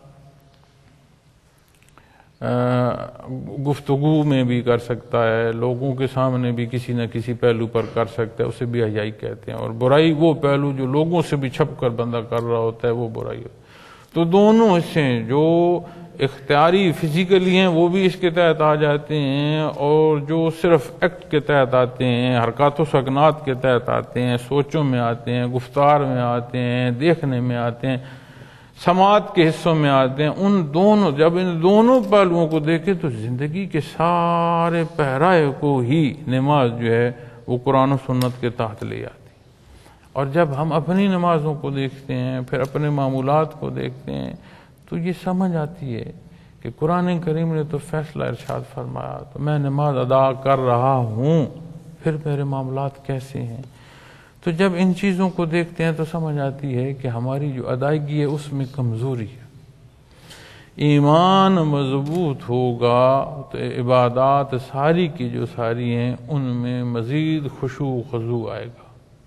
گفتگو میں بھی کر سکتا ہے، لوگوں کے سامنے بھی کسی نہ کسی پہلو پر کر سکتا ہے، اسے بے حیائی کہتے ہیں، اور برائی وہ پہلو جو لوگوں سے بھی چھپ کر بندہ کر رہا ہوتا ہے وہ برائی ہوتا ہے۔ تو دونوں حصے جو اختیاری فزیکلی ہیں وہ بھی اس کے تحت آ جاتے ہیں، اور جو صرف ایکٹ کے تحت آتے ہیں، حرکات و سکنات کے تحت آتے ہیں، سوچوں میں آتے ہیں، گفتار میں آتے ہیں، دیکھنے میں آتے ہیں، سماعت کے حصوں میں آتے ہیں، جب ان دونوں پہلوؤں کو دیکھیں تو زندگی کے سارے پہرائے کو ہی نماز جو ہے وہ قرآن و سنت کے تحت لے آتی ہے۔ اور جب ہم اپنی نمازوں کو دیکھتے ہیں، پھر اپنے معمولات کو دیکھتے ہیں، تو یہ سمجھ آتی ہے کہ قرآن کریم نے تو فیصلہ ارشاد فرمایا، تو میں نماز ادا کر رہا ہوں، پھر میرے معاملات کیسے ہیں؟ تو جب ان چیزوں کو دیکھتے ہیں تو سمجھ آتی ہے کہ ہماری جو ادائیگی ہے اس میں کمزوری ہے۔ ایمان مضبوط ہوگا تو عبادات ساری کی جو ساری ہیں ان میں مزید خشوع و خضوع آئے گا،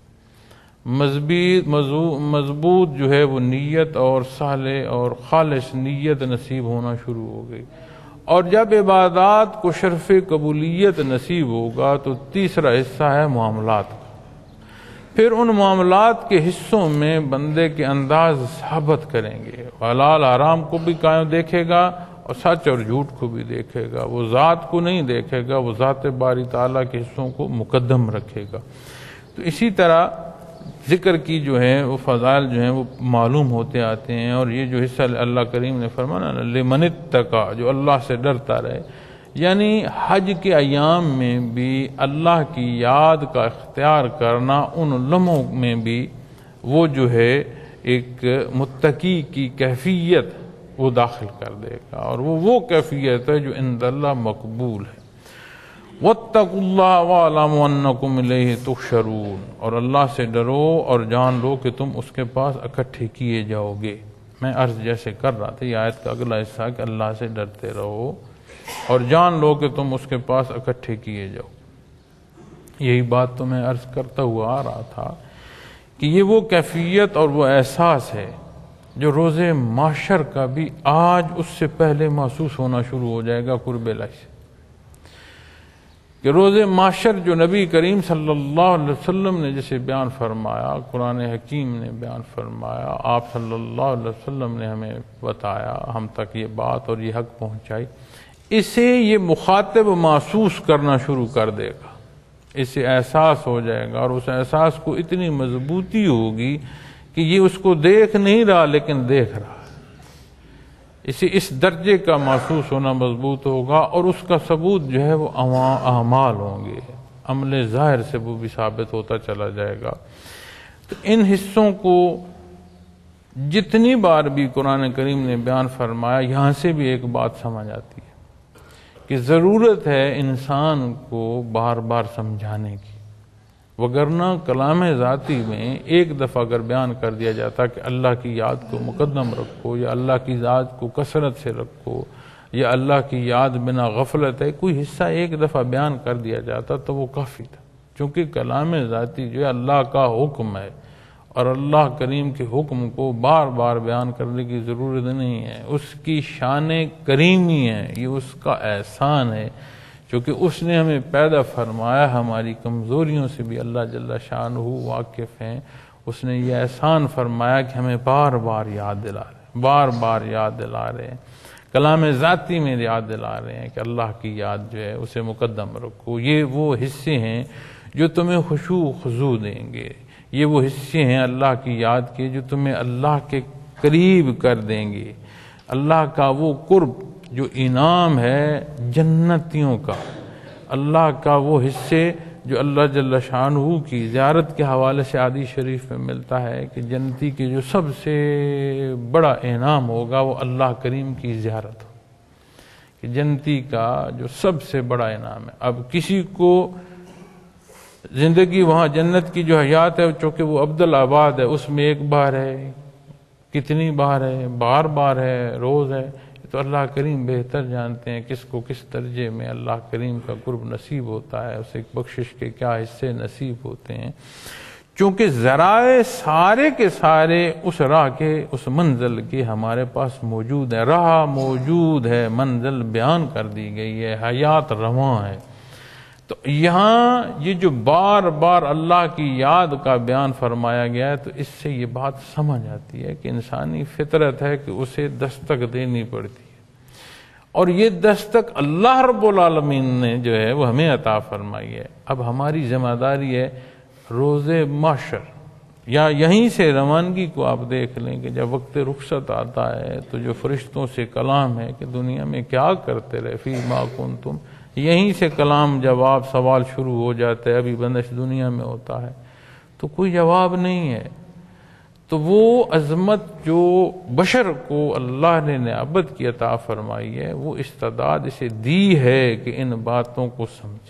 مضبوط جو ہے وہ نیت اور صالح اور خالص نیت نصیب ہونا شروع ہو گئی، اور جب عبادات کو شرف قبولیت نصیب ہوگا تو تیسرا حصہ ہے معاملات کا۔ پھر ان معاملات کے حصوں میں بندے کے انداز ثابت کریں گے، حلال حرام کو بھی قائم دیکھے گا اور سچ اور جھوٹ کو بھی دیکھے گا، وہ ذات کو نہیں دیکھے گا، وہ ذات باری تعالیٰ کے حصوں کو مقدم رکھے گا۔ تو اسی طرح ذکر کی جو ہے وہ فضائل جو ہیں وہ معلوم ہوتے آتے ہیں، اور یہ جو حصہ اللہ کریم نے فرمایا لمن اتقی، جو اللہ سے ڈرتا رہے، یعنی حج کے ایام میں بھی اللہ کی یاد کا اختیار کرنا ان لمحوں میں بھی وہ جو ہے ایک متقی کی کیفیت وہ داخل کر دے گا، اور وہ کیفیت ہے جو عند اللہ مقبول ہے۔ واتقوا اللہ واعلموا انکم الیہ تحشرون، اور اللہ سے ڈرو اور جان لو کہ تم اس کے پاس اکٹھے کیے جاؤ گے۔ میں عرض جیسے کر رہا تھا، یہ آیت کا اگلا حصہ کہ اللہ سے ڈرتے رہو اور جان لو کہ تم اس کے پاس اکٹھے کیے جاؤ۔ یہی بات تو میں عرض کرتا ہوا آ رہا تھا کہ یہ وہ کیفیت اور وہ احساس ہے جو روز محشر کا بھی آج اس سے پہلے محسوس ہونا شروع ہو جائے گا قرب الہی سے، کہ روز محشر جو نبی کریم صلی اللہ علیہ وسلم نے جسے بیان فرمایا، قرآن حکیم نے بیان فرمایا، آپ صلی اللہ علیہ وسلم نے ہمیں بتایا، ہم تک یہ بات اور یہ حق پہنچائی، اسے یہ مخاطب محسوس کرنا شروع کر دے گا، اسے احساس ہو جائے گا، اور اس احساس کو اتنی مضبوطی ہوگی کہ یہ اس کو دیکھ نہیں رہا لیکن دیکھ رہا ہے، اسے اس درجے کا محسوس ہونا مضبوط ہوگا، اور اس کا ثبوت جو ہے وہ اعمال ہوں گے، عمل ظاہر سے وہ بھی ثابت ہوتا چلا جائے گا۔ تو ان حصوں کو جتنی بار بھی قرآن کریم نے بیان فرمایا، یہاں سے بھی ایک بات سمجھ آتی ہے کہ ضرورت ہے انسان کو بار بار سمجھانے کی، وگرنہ کلام ذاتی میں ایک دفعہ اگر بیان کر دیا جاتا کہ اللہ کی یاد کو مقدم رکھو، یا اللہ کی یاد کو کثرت سے رکھو، یا اللہ کی یاد بنا غفلت ہے، کوئی حصہ ایک دفعہ بیان کر دیا جاتا تو وہ کافی تھا، چونکہ کلام ذاتی جو ہے اللہ کا حکم ہے، اور اللہ کریم کے حکم کو بار بار بیان کرنے کی ضرورت نہیں ہے، اس کی شان کریمی ہے، یہ اس کا احسان ہے، کیونکہ اس نے ہمیں پیدا فرمایا، ہماری کمزوریوں سے بھی اللہ جل شانہ واقف ہیں، اس نے یہ احسان فرمایا کہ ہمیں بار بار یاد دلا رہے ہیں، بار بار یاد دلا رہے ہیں، کلام ذاتی میں یاد دلا رہے ہیں کہ اللہ کی یاد جو ہے اسے مقدم رکھو، یہ وہ حصے ہیں جو تمہیں خشوع خضوع دیں گے، یہ وہ حصے ہیں اللہ کی یاد کے جو تمہیں اللہ کے قریب کر دیں گے، اللہ کا وہ قرب جو انعام ہے جنتیوں کا، اللہ کا وہ حصے جو اللہ جل شانہ کی زیارت کے حوالے سے حدیث شریف میں ملتا ہے کہ جنتی کے جو سب سے بڑا انعام ہوگا وہ اللہ کریم کی زیارت ہو، کہ جنتی کا جو سب سے بڑا انعام ہے۔ اب کسی کو زندگی وہاں جنت کی جو حیات ہے چونکہ وہ عبدالآباد ہے، اس میں ایک بار ہے، کتنی بار ہے، بار بار ہے، روز ہے، تو اللہ کریم بہتر جانتے ہیں کس کو کس درجے میں اللہ کریم کا قرب نصیب ہوتا ہے، اسے بخشش کے کیا حصے نصیب ہوتے ہیں، چونکہ ذرائع سارے کے سارے اس راہ کے اس منزل کے ہمارے پاس موجود ہے، راہ موجود ہے، منزل بیان کر دی گئی ہے، حیات رواں ہے۔ تو یہاں یہ جو بار بار اللہ کی یاد کا بیان فرمایا گیا ہے، تو اس سے یہ بات سمجھ آتی ہے کہ انسانی فطرت ہے کہ اسے دستک دینی پڑتی ہے، اور یہ دستک اللہ رب العالمین نے جو ہے وہ ہمیں عطا فرمائی ہے۔ اب ہماری ذمہ داری ہے روز محشر یا یہیں سے روانگی کو آپ دیکھ لیں کہ جب وقت رخصت آتا ہے تو جو فرشتوں سے کلام ہے کہ دنیا میں کیا کرتے رہے، فی ما کنتم، یہیں سے کلام جواب سوال شروع ہو جاتا ہے، ابھی بندش دنیا میں ہوتا ہے تو کوئی جواب نہیں ہے۔ تو وہ عظمت جو بشر کو اللہ نے نعمت کی عطا فرمائی ہے، وہ استعداد اسے دی ہے کہ ان باتوں کو سمجھے،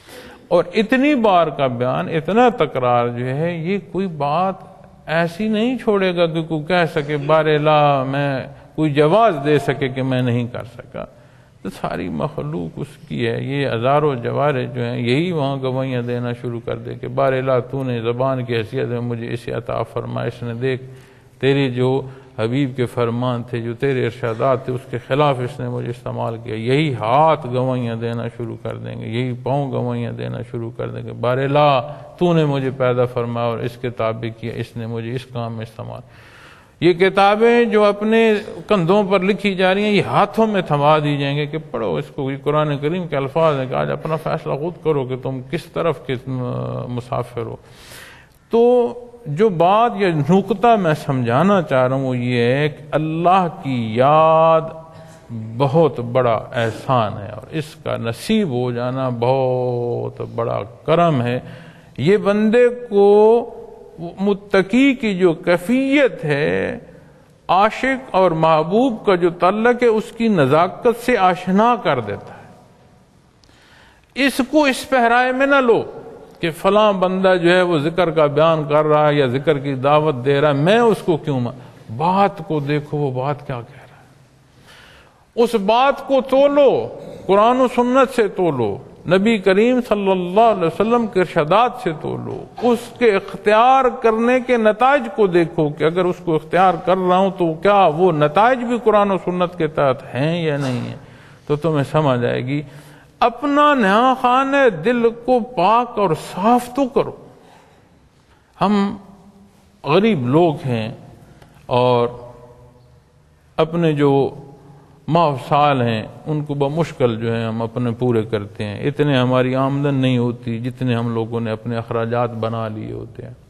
اور اتنی بار کا بیان، اتنا تکرار جو ہے، یہ کوئی بات ایسی نہیں چھوڑے گا کہ کوئی کہہ سکے بارلا میں کوئی جواز دے سکے کہ میں نہیں کر سکا، تو ساری مخلوق اس کی ہے، یہ ہزاروں جوارے جو ہیں یہی وہاں گواہیاں دینا شروع کر دے کہ بارلا تو نے زبان کی حیثیت میں مجھے اسے عطا فرمایا، اس نے دیکھ تیرے جو حبیب کے فرمان تھے، جو تیرے ارشادات تھے، اس کے خلاف اس نے مجھے استعمال کیا، یہی ہاتھ گواہیاں دینا شروع کر دیں گے، یہی پاؤں گواہیاں دینا شروع کر دیں گے، بارلا تو نے مجھے پیدا فرمایا اور اس کے تابع کیا، اس نے مجھے اس کام میں استعمال۔ یہ کتابیں جو اپنے کندھوں پر لکھی جا رہی ہیں، یہ ہاتھوں میں تھما دی جائیں گے کہ پڑھو اس کو، یہ قرآن کریم کے الفاظ ہیں کہ آج اپنا فیصلہ خود کرو کہ تم کس طرف کے مسافر ہو۔ تو جو بات یا نقطہ میں سمجھانا چاہ رہا ہوں وہ یہ ہے کہ اللہ کی یاد بہت بڑا احسان ہے، اور اس کا نصیب ہو جانا بہت بڑا کرم ہے۔ یہ بندے کو متقی کی جو کیفیت ہے، عاشق اور محبوب کا جو تعلق ہے، اس کی نزاکت سے آشنا کر دیتا ہے۔ اس کو اس پہرائے میں نہ لو کہ فلاں بندہ جو ہے وہ ذکر کا بیان کر رہا ہے یا ذکر کی دعوت دے رہا ہے، میں اس کو کیوں بات کو دیکھو وہ بات کیا کہہ رہا ہے، اس بات کو تولو، قرآن و سنت سے تولو، نبی کریم صلی اللہ علیہ وسلم کے ارشادات سے تولو، اس کے اختیار کرنے کے نتائج کو دیکھو کہ اگر اس کو اختیار کر رہا ہوں تو کیا وہ نتائج بھی قرآن و سنت کے تحت ہیں یا نہیں ہیں، تو تمہیں سمجھ آئے گی۔ اپنا نہاں خانہ دل کو پاک اور صاف تو کرو۔ ہم غریب لوگ ہیں اور اپنے جو ماہ ہیں ان کو بمشکل جو ہے ہم اپنے پورے کرتے ہیں، اتنے ہماری آمدن نہیں ہوتی جتنے ہم لوگوں نے اپنے اخراجات بنا لیے ہوتے ہیں،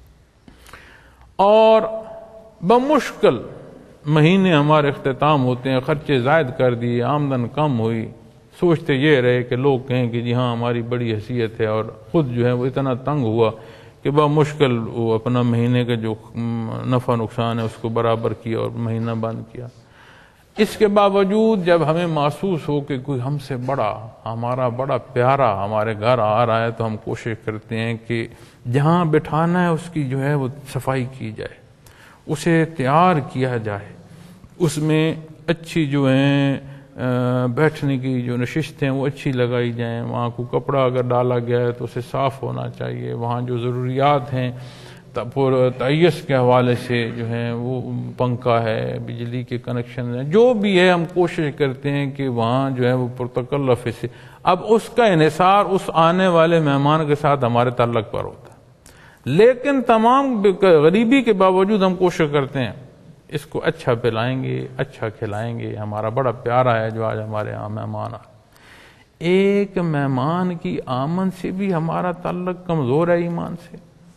اور بمشکل مہینے ہمارے اختتام ہوتے ہیں، خرچے زائد کر دیے، آمدن کم ہوئی، سوچتے یہ رہے کہ لوگ کہیں کہ جی ہاں ہماری بڑی حیثیت ہے، اور خود جو ہے وہ اتنا تنگ ہوا کہ بمشکل وہ اپنا مہینے کا جو نفع نقصان ہے اس کو برابر کیا اور مہینہ بند کیا۔ اس کے باوجود جب ہمیں محسوس ہو کہ کوئی ہم سے بڑا، ہمارا بڑا پیارا ہمارے گھر آ رہا ہے، تو ہم کوشش کرتے ہیں کہ جہاں بٹھانا ہے اس کی جو ہے وہ صفائی کی جائے، اسے تیار کیا جائے، اس میں اچھی جو ہیں بیٹھنے کی جو نشستیں وہ اچھی لگائی جائیں، وہاں کو کپڑا اگر ڈالا گیا ہے تو اسے صاف ہونا چاہیے، وہاں جو ضروریات ہیں تعیش کے حوالے سے جو ہیں وہ پنکھا ہے، بجلی کے کنیکشن ہیں، جو بھی ہے ہم کوشش کرتے ہیں کہ وہاں جو ہے وہ پرتکلف سے، اب اس کا انحصار اس آنے والے مہمان کے ساتھ ہمارے تعلق پر ہوتا ہے، لیکن تمام غریبی کے باوجود ہم کوشش کرتے ہیں اس کو اچھا پلائیں گے، اچھا کھلائیں گے، ہمارا بڑا پیارا ہے جو آج ہمارے یہاں مہمان آئے۔ ایک مہمان کی آمد سے بھی ہمارا تعلق کمزور ہے ایمان سے،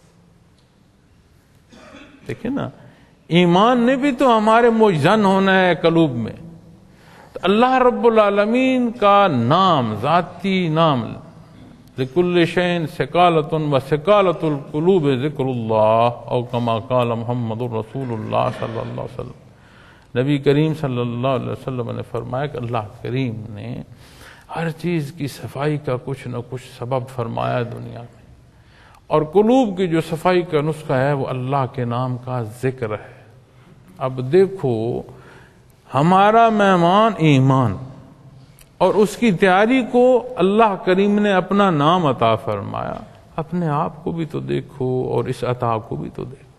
دیکھیں نا، ایمان نے بھی تو ہمارے مجزن ہونا ہے قلوب میں۔ تو اللہ رب العالمین کا نام، ذاتی نام، لِكُلِّ شَيْءٍ ثِقَالَةٌ وَثِقَالَةُ الْقُلُوبِ ذِكْرُ اللَّهِ او کما قال محمد رسول اللہ صلی اللہ علیہ وسلم۔ نبی کریم صلی اللہ علیہ وسلم نے فرمایا کہ اللہ کریم نے ہر چیز کی صفائی کا کچھ نہ کچھ سبب فرمایا دنیا میں، اور قلوب کی جو صفائی کا نسخہ ہے وہ اللہ کے نام کا ذکر ہے۔ اب دیکھو ہمارا مہمان ایمان، اور اس کی تیاری کو اللہ کریم نے اپنا نام عطا فرمایا، اپنے آپ کو بھی تو دیکھو اور اس عطا کو بھی تو دیکھو،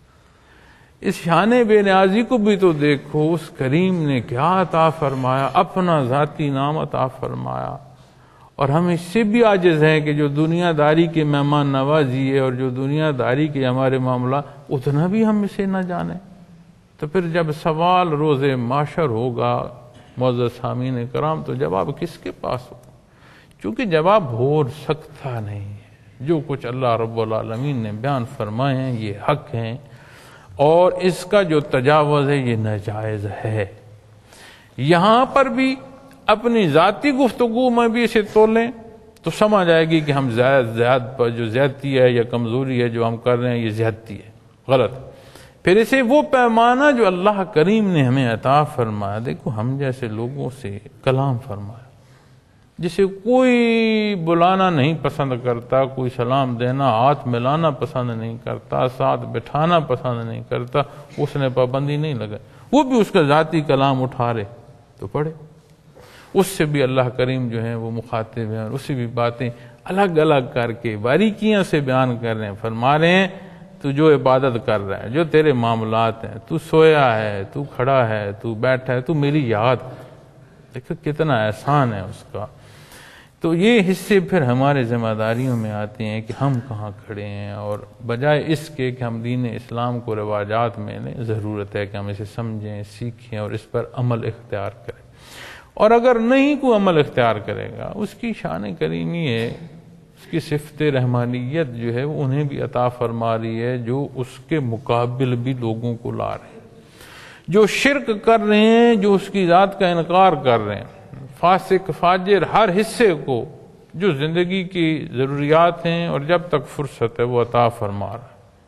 اس شان بے نیازی کو بھی تو دیکھو، اس کریم نے کیا عطا فرمایا، اپنا ذاتی نام عطا فرمایا، اور ہم اس سے بھی عاجز ہیں کہ جو دنیا داری کے مہمان نوازی ہے اور جو دنیا داری کے ہمارے معاملہ اتنا بھی ہم اسے نہ جانیں۔ تو پھر جب سوال روز محشر ہوگا معزز سامعین کرام، تو جواب کس کے پاس ہوگا؟ چونکہ جواب ہو سکتا نہیں ہے، جو کچھ اللہ رب العالمین نے بیان فرمائے ہیں یہ حق ہیں، اور اس کا جو تجاوز ہے یہ ناجائز ہے۔ یہاں پر بھی اپنی ذاتی گفتگو میں بھی اسے تولیں تو سمجھ آئے گی کہ ہم پر جو زیادتی ہے یا کمزوری ہے جو ہم کر رہے ہیں یہ زیادتی ہے، غلط۔ پھر اسے وہ پیمانہ جو اللہ کریم نے ہمیں عطا فرمایا، دیکھو ہم جیسے لوگوں سے کلام فرمایا، جسے کوئی بلانا نہیں پسند کرتا، کوئی سلام دینا، ہاتھ ملانا پسند نہیں کرتا، ساتھ بٹھانا پسند نہیں کرتا، اس نے پابندی نہیں لگائی، وہ بھی اس کا ذاتی کلام اٹھا رہے تو پڑھے، اس سے بھی اللہ کریم جو ہیں وہ مخاطب ہیں، اور اسی بھی باتیں الگ الگ کر کے باریکیاں سے بیان کر رہے ہیں، فرما رہے ہیں تو جو عبادت کر رہا ہے، جو تیرے معاملات ہیں، تو سویا ہے، تو کھڑا ہے، تو بیٹھا ہے، تو میری یاد، دیکھو کتنا احسان ہے اس کا۔ تو یہ حصے پھر ہمارے ذمہ داریوں میں آتے ہیں کہ ہم کہاں کھڑے ہیں، اور بجائے اس کے کہ ہم دین اسلام کو رواجات میں لیں، ضرورت ہے کہ ہم اسے سمجھیں، سیکھیں اور اس پر عمل اختیار کریں۔ اور اگر نہیں کوئی عمل اختیار کرے گا، اس کی شان کریمی ہے، اس کی صفت رحمانیت جو ہے وہ انہیں بھی عطا فرما رہی ہے جو اس کے مقابل بھی لوگوں کو لا رہے ہیں، جو شرک کر رہے ہیں، جو اس کی ذات کا انکار کر رہے ہیں، فاسق فاجر ہر حصے کو جو زندگی کی ضروریات ہیں اور جب تک فرصت ہے وہ عطا فرما رہا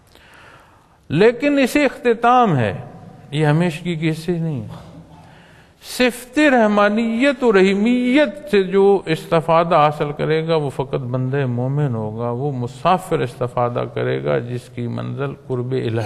ہے۔ لیکن اسے اختتام ہے، یہ ہمیشگی کے حصے نہیں ہے۔ صفت رحمانیت و رحیمیت سے جو استفادہ حاصل کرے گا وہ فقط بندہ مومن ہوگا، وہ مسافر استفادہ کرے گا جس کی منزل قرب الہ،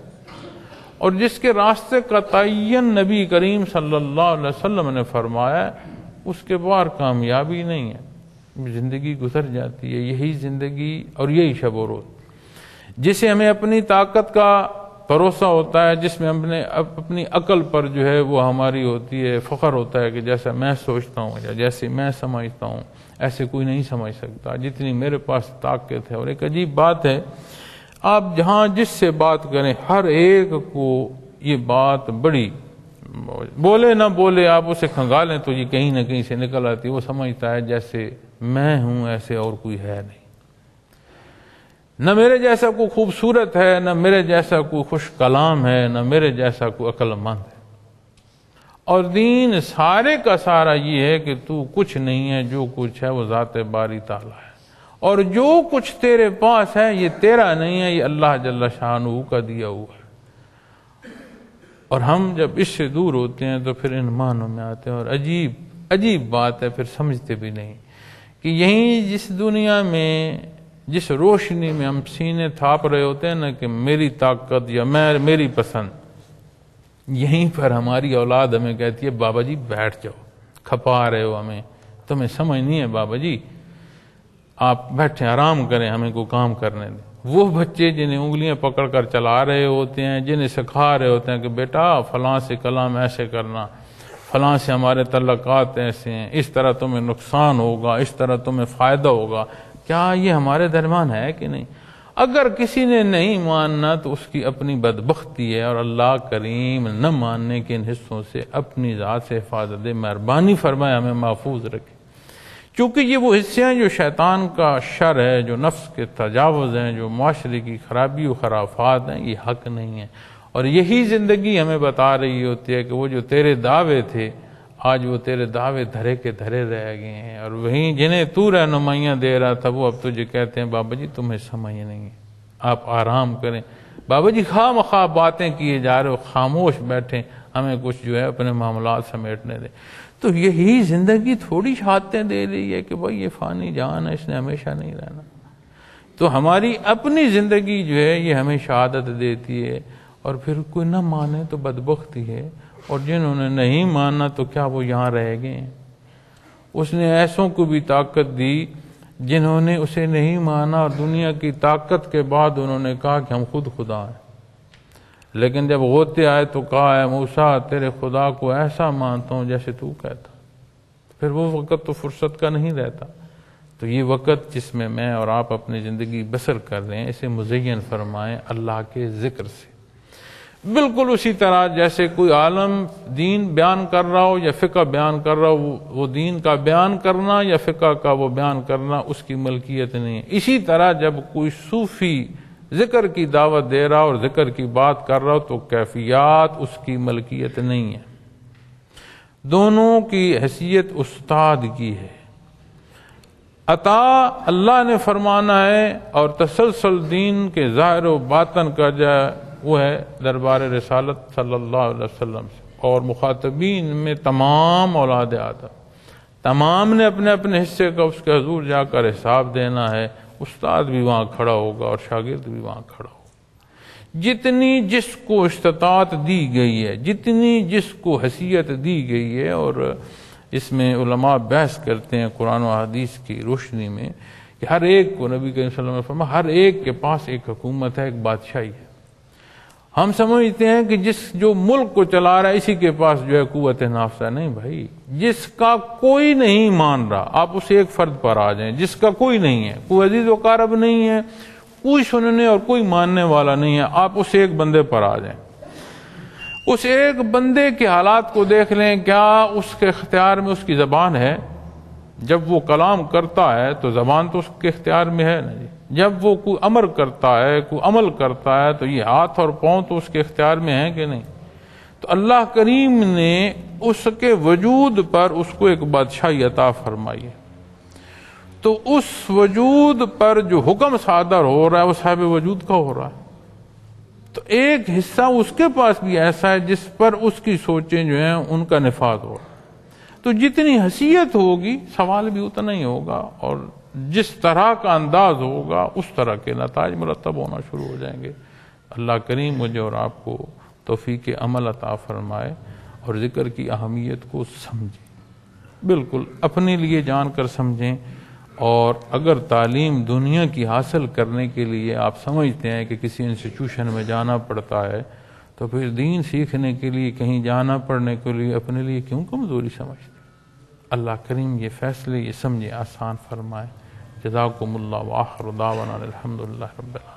اور جس کے راستے کا تعین نبی کریم صلی اللہ علیہ وسلم نے فرمایا، اس کے باہر کامیابی نہیں ہے۔ زندگی گزر جاتی ہے. یہی زندگی اور یہی شب و روز جسے ہمیں اپنی طاقت کا بھروسہ ہوتا ہے، جس میں اپنی عقل پر جو ہے وہ ہماری ہوتی ہے، فخر ہوتا ہے کہ جیسا میں سوچتا ہوں یا جیسے میں سمجھتا ہوں ایسے کوئی نہیں سمجھ سکتا جتنی میرے پاس طاقت ہے. اور ایک عجیب بات ہے، آپ جہاں جس سے بات کریں ہر ایک کو یہ بات بڑی، بولے نہ بولے آپ اسے کھنگالیں تو یہ کہیں نہ کہیں سے نکل آتی ہے. وہ سمجھتا ہے جیسے میں ہوں ایسے اور کوئی ہے نہیں، نہ میرے جیسا کوئی خوبصورت ہے، نہ میرے جیسا کوئی خوش کلام ہے، نہ میرے جیسا کوئی عقل مند ہے. اور دین سارے کا سارا یہ ہے کہ تو کچھ نہیں ہے، جو کچھ ہے وہ ذات باری تعالی ہے، اور جو کچھ تیرے پاس ہے یہ تیرا نہیں ہے، یہ اللہ جل شانہ کا دیا ہوا ہے. اور ہم جب اس سے دور ہوتے ہیں تو پھر ان معنوں میں آتے ہیں. اور عجیب بات ہے، پھر سمجھتے بھی نہیں کہ یہیں جس دنیا میں جس روشنی میں ہم سینے تھاپ رہے ہوتے ہیں نا کہ میری طاقت یا میری پسند، یہیں پر ہماری اولاد ہمیں کہتی ہے بابا جی بیٹھ جاؤ، کھپا رہے ہو ہمیں، تمہیں سمجھ نہیں ہے بابا جی، آپ بیٹھیں آرام کریں، ہمیں کوئی کام کرنے دیں. وہ بچے جنہیں انگلیاں پکڑ کر چلا رہے ہوتے ہیں، جنہیں سکھا رہے ہوتے ہیں کہ بیٹا فلاں سے کلام ایسے کرنا، فلاں سے ہمارے تعلقات ایسے ہیں، اس طرح تمہیں نقصان ہوگا، اس طرح تمہیں فائدہ ہوگا، کیا یہ ہمارے درمیان ہے کہ نہیں؟ اگر کسی نے نہیں ماننا تو اس کی اپنی بدبختی ہے، اور اللہ کریم نہ ماننے کے ان حصوں سے اپنی ذات سے حفاظت دے، مہربانی فرمائے ہمیں محفوظ رکھے. چونکہ یہ وہ حصے ہیں جو شیطان کا شر ہے، جو نفس کے تجاوز ہیں، جو معاشرے کی خرابی و خرافات ہیں، یہ حق نہیں ہے. اور یہی زندگی ہمیں بتا رہی ہوتی ہے کہ وہ جو تیرے دعوے تھے آج وہ تیرے دعوے دھرے کے دھرے رہ گئے ہیں، اور وہیں جنہیں تو رہنمائیاں دے رہا تھا وہ اب تجھے کہتے ہیں بابا جی تمہیں سمجھ نہیں ہے، آپ آرام کریں. بابا جی خواہ مخواہ باتیں کیے جا رہے ہو، خاموش بیٹھیں، ہمیں کچھ جو ہے اپنے معاملات سمیٹنے دیں. تو یہی زندگی تھوڑی شہادتیں دے رہی ہے کہ بھائی یہ فانی جان ہے، اس نے ہمیشہ نہیں رہنا. تو ہماری اپنی زندگی جو ہے یہ ہمیں شہادت دیتی ہے. اور پھر کوئی نہ مانے تو بدبختی ہے، اور جنہوں نے نہیں مانا تو کیا وہ یہاں رہ گئے ہیں؟ اس نے ایسوں کو بھی طاقت دی جنہوں نے اسے نہیں مانا، اور دنیا کی طاقت کے بعد انہوں نے کہا کہ ہم خود خدا ہیں. لیکن جب ہوتے آئے تو کہا اے موسیٰ تیرے خدا کو ایسا مانتا ہوں جیسے تو کہتا. پھر وہ وقت تو فرصت کا نہیں رہتا. تو یہ وقت جس میں میں اور آپ اپنی زندگی بسر کر رہے ہیں اسے مزین فرمائیں اللہ کے ذکر سے. بالکل اسی طرح جیسے کوئی عالم دین بیان کر رہا ہو یا فقہ بیان کر رہا ہو، وہ دین کا بیان کرنا یا فقہ کا وہ بیان کرنا اس کی ملکیت نہیں ہے. اسی طرح جب کوئی صوفی ذکر کی دعوت دے رہا اور ذکر کی بات کر رہا ہو تو کیفیات اس کی ملکیت نہیں ہے. دونوں کی حیثیت استاد کی ہے. عطا اللہ نے فرمانا ہے، اور تسلسل دین کے ظاہر و باطن کا جائے وہ ہے دربار رسالت صلی اللہ علیہ وسلم سے. اور مخاطبین میں تمام اولاد آدم، تمام نے اپنے اپنے حصے کا اس کے حضور جا کر حساب دینا ہے. استاد بھی وہاں کھڑا ہوگا اور شاگرد بھی وہاں کھڑا ہوگا. جتنی جس کو استطاعت دی گئی ہے، جتنی جس کو حیثیت دی گئی ہے، اور اس میں علماء بحث کرتے ہیں قرآن و حدیث کی روشنی میں کہ ہر ایک کو نبی کریم صلی اللہ علیہ وسلم نے فرمایا ہر ایک کے پاس ایک حکومت ہے، ایک بادشاہی ہے. ہم سمجھتے ہیں کہ جو ملک کو چلا رہا ہے اسی کے پاس جو ہے قوت نافذہ. نہیں بھائی، جس کا کوئی نہیں مان رہا آپ اسے ایک فرد پر آ جائیں، جس کا کوئی نہیں ہے، کوئی عزیز و قارب نہیں ہے، کوئی سننے اور کوئی ماننے والا نہیں ہے، آپ اس ایک بندے پر آ جائیں. اس ایک بندے کے حالات کو دیکھ لیں، کیا اس کے اختیار میں اس کی زبان ہے؟ جب وہ کلام کرتا ہے تو زبان تو اس کے اختیار میں ہے نا جی. جب وہ کوئی امر کرتا ہے، کوئی عمل کرتا ہے تو یہ ہاتھ اور پاؤں تو اس کے اختیار میں ہیں کہ نہیں؟ تو اللہ کریم نے اس کے وجود پر اس کو ایک بادشاہی عطا فرمائی ہے. تو اس وجود پر جو حکم صادر ہو رہا ہے وہ صاحب وجود کا ہو رہا ہے. تو ایک حصہ اس کے پاس بھی ایسا ہے جس پر اس کی سوچیں جو ہیں ان کا نفاذ ہو رہا ہے. تو جتنی حیثیت ہوگی سوال بھی اتنا ہی ہوگا، اور جس طرح کا انداز ہوگا اس طرح کے نتائج مرتب ہونا شروع ہو جائیں گے. اللہ کریم مجھے اور آپ کو توفیق عمل عطا فرمائے اور ذکر کی اہمیت کو سمجھیں، بالکل اپنے لیے جان کر سمجھیں، اور اگر تعلیم دنیا کی حاصل کرنے کے لیے آپ سمجھتے ہیں کہ کسی انسٹیٹیوشن میں جانا پڑتا ہے تو پھر دین سیکھنے کے لیے کہیں جانا پڑنے کے لیے اپنے لیے کیوں کمزوری سمجھتے؟ اللہ کریم یہ فیصلے یہ سمجھے آسان فرمائے۔ جزاکم اللہ وآخر دعوانا الحمدللہ رب العالمین۔